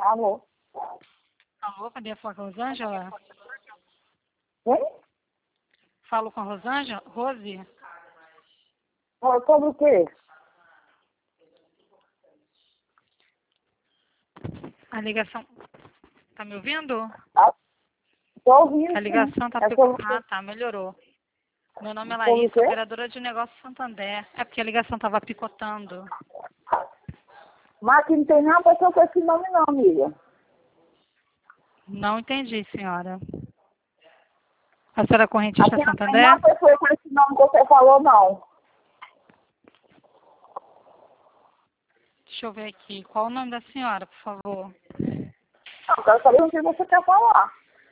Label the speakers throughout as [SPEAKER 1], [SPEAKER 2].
[SPEAKER 1] Alô?
[SPEAKER 2] Alô, poderia falar com a Rosângela?
[SPEAKER 1] Oi?
[SPEAKER 2] Falo com a Rosângela? Rose?
[SPEAKER 1] Sobre o quê?
[SPEAKER 2] A ligação... Tá me ouvindo?
[SPEAKER 1] Tô ouvindo,
[SPEAKER 2] A ligação tá...
[SPEAKER 1] É sobre o quê?
[SPEAKER 2] Ah, tá, melhorou. Meu nome é
[SPEAKER 1] Sobre o
[SPEAKER 2] Laís,
[SPEAKER 1] quê?
[SPEAKER 2] operadora de negócio Santander. É porque a ligação tava picotando.
[SPEAKER 1] Mas aqui não tem nenhuma pessoa com esse nome não, amiga.
[SPEAKER 2] Não entendi, senhora. A senhora é correntista
[SPEAKER 1] Aqui não tem
[SPEAKER 2] Santander?
[SPEAKER 1] nenhuma pessoa com esse nome que você falou, não.
[SPEAKER 2] Deixa eu ver aqui. Qual o nome da senhora, por favor?
[SPEAKER 1] Não, eu quero saber o que você quer falar.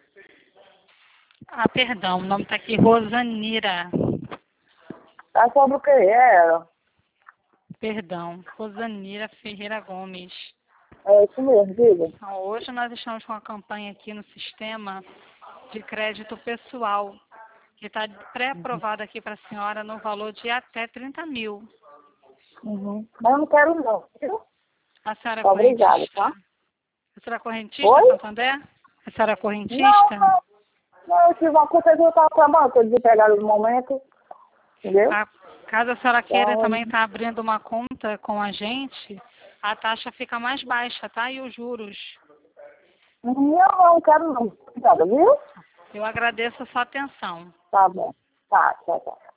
[SPEAKER 2] Ah, perdão. O nome tá aqui Rosanira.
[SPEAKER 1] É sobre o quê? Ela.
[SPEAKER 2] Perdão. Rosanira Ferreira Gomes.
[SPEAKER 1] É isso mesmo, diga.
[SPEAKER 2] Então, hoje nós estamos com uma campanha aqui no sistema de crédito pessoal, que está pré-aprovado aqui para a senhora no valor de até 30 mil.
[SPEAKER 1] Uhum. Mas eu não quero não, viu?
[SPEAKER 2] A senhora é
[SPEAKER 1] Obrigada,
[SPEAKER 2] correntista?
[SPEAKER 1] tá?
[SPEAKER 2] A senhora é correntista,
[SPEAKER 1] Oi?
[SPEAKER 2] Santander? A senhora é
[SPEAKER 1] Não,
[SPEAKER 2] correntista?
[SPEAKER 1] não. Não, eu tive uma coisa que eu estava trabalhando, estou desempregada no momento, entendeu?
[SPEAKER 2] Caso a senhora queira
[SPEAKER 1] Então,
[SPEAKER 2] também estar abrindo uma conta com a gente, a taxa fica mais baixa, tá? E os juros.
[SPEAKER 1] não quero não. Obrigada, viu?
[SPEAKER 2] Eu agradeço a sua atenção.
[SPEAKER 1] Tá bom. Tá, tchau, tchau.